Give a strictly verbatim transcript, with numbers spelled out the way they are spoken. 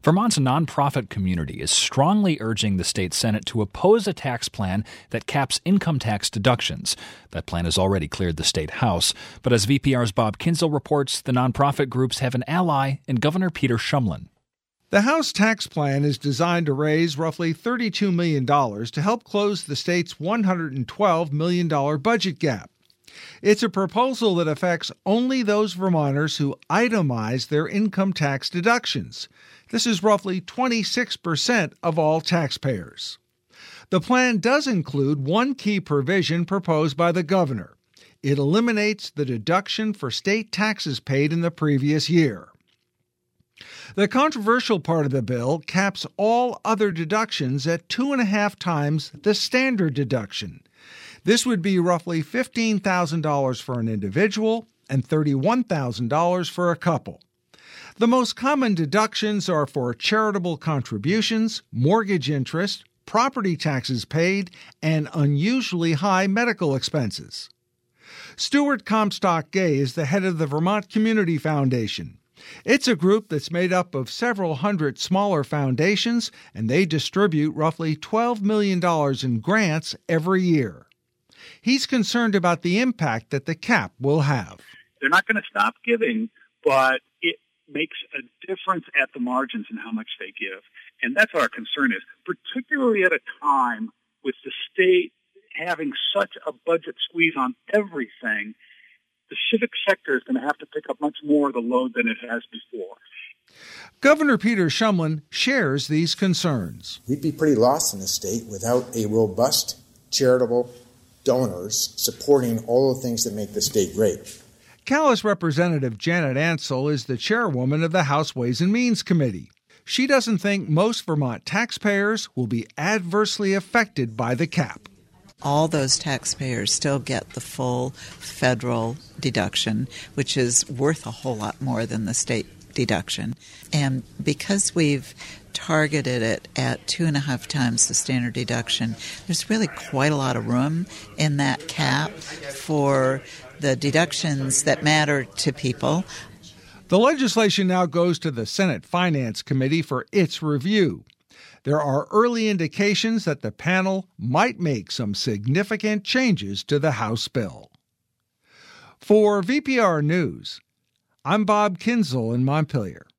Vermont's nonprofit community is strongly urging the state Senate to oppose a tax plan that caps income tax deductions. That plan has already cleared the state House. But as V P R's Bob Kinzel reports, the nonprofit groups have an ally in Governor Peter Shumlin. The House tax plan is designed to raise roughly thirty-two million dollars to help close the state's one hundred twelve million dollars budget gap. It's a proposal that affects only those Vermonters who itemize their income tax deductions. This is roughly twenty-six percent of all taxpayers. The plan does include one key provision proposed by the governor. It eliminates the deduction for state taxes paid in the previous year. The controversial part of the bill caps all other deductions at two and a half times the standard deduction. This would be roughly fifteen thousand dollars for an individual and thirty-one thousand dollars for a couple. The most common deductions are for charitable contributions, mortgage interest, property taxes paid, and unusually high medical expenses. Stuart Comstock Gay is the head of the Vermont Community Foundation. It's a group that's made up of several hundred smaller foundations, and they distribute roughly twelve million dollars in grants every year. He's concerned about the impact that the cap will have. They're not going to stop giving, but it makes a difference at the margins in how much they give. And that's what our concern is, particularly at a time with the state having such a budget squeeze on everything. The civic sector is going to have to pick up much more of the load than it has before. Governor Peter Shumlin shares these concerns. We'd be pretty lost in the state without a robust charitable donors supporting all the things that make the state great. Calais Representative Janet Ansell is the chairwoman of the House Ways and Means Committee. She doesn't think most Vermont taxpayers will be adversely affected by the cap. All those taxpayers still get the full federal deduction, which is worth a whole lot more than the state deduction. And because we've targeted it at two and a half times the standard deduction, there's really quite a lot of room in that cap for the deductions that matter to people. The legislation now goes to the Senate Finance Committee for its review. There are early indications that the panel might make some significant changes to the House bill. For V P R News, I'm Bob Kinzel in Montpelier.